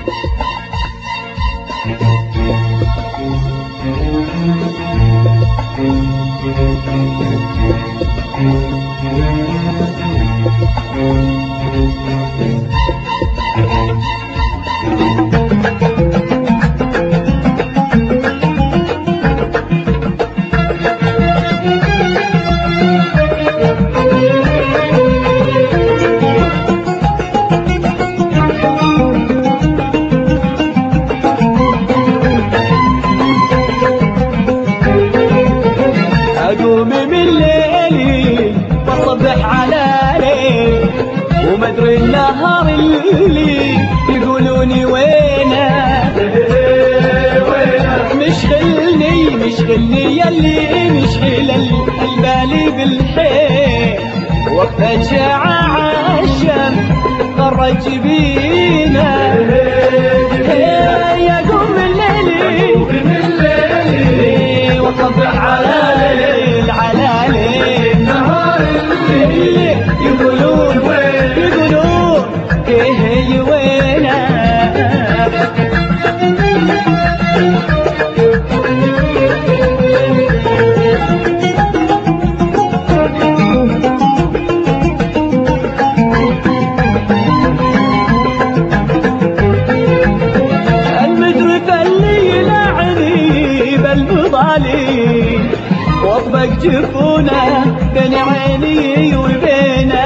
اقوم من ليلي واصبح على ليل ومدري النهار اللي يقولوني وينه مشغلني يلي مشغل البالي بالحيل وقت شعاع الشمس خرج بينا يقوم من ليلي واصبح على ليل نهار الليل يقولون هي وينه واطبق جفونه بين عيني وبينه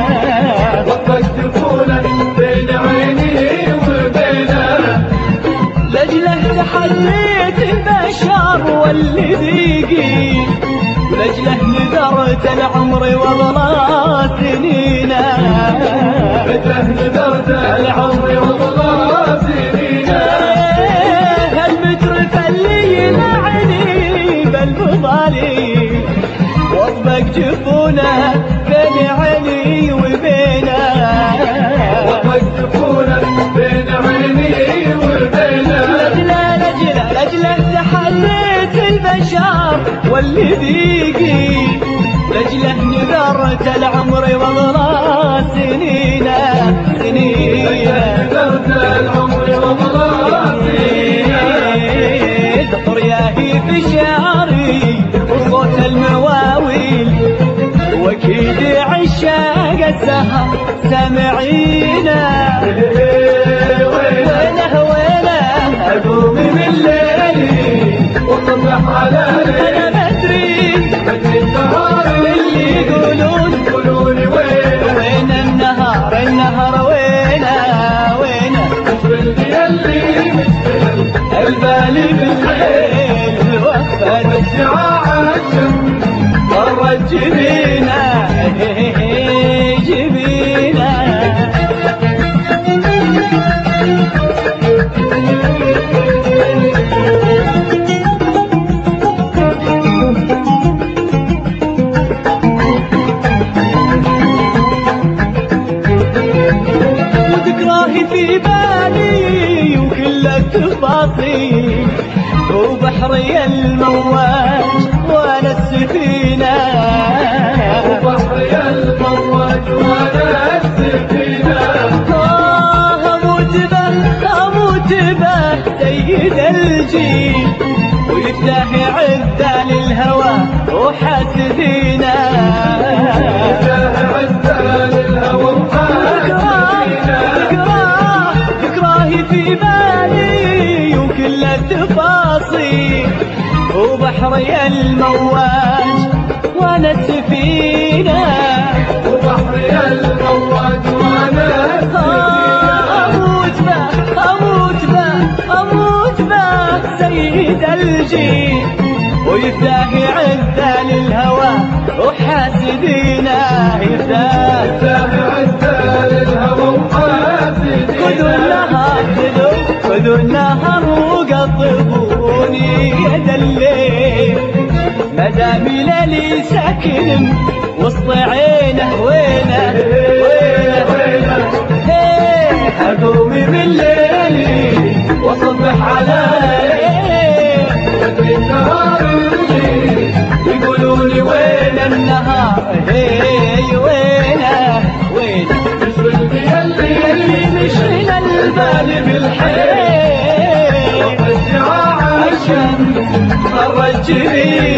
لجله تحليت البشر واللي ذيقي لجله نذرت العمر واضلى سنينه المترف اللي يلعني بالفضالي واطبق جفونه بين عيني وبينه لجله تحليت البشر واللي ذيقي لجله نذرت العمر واضلى سنينه ذكر ياهي في شعري وصوت المواويل واكيد عشاق السهر سامعينا وينه اقوم من ليلي واصبح على ليل انا بدري النهار اللي يقولون وين النهار وينه اللي البالي بالليل وقفت شعاع الشمس خرج جبينه وذكراهي في بالي وكل التفاصيل وبحري المواج وانا السفينه اموت به سيد الجيل ويفتح عده للهوى وحاسدينا ذكراهي في بالي وكل التفاصيل وبحري المواج وانا السفينه اموت به سيد الجيل ويفتح عده للهوى وحاسدينا خذوا النهر وقطبوني يد الليل مدامي ليلي ساكن وسط عينه وينه اقوم من ليلي واصبح على ليل النهار يقولوني وين النهار وينه مشغل بالي بالحيل وقت الشمس خرج جريد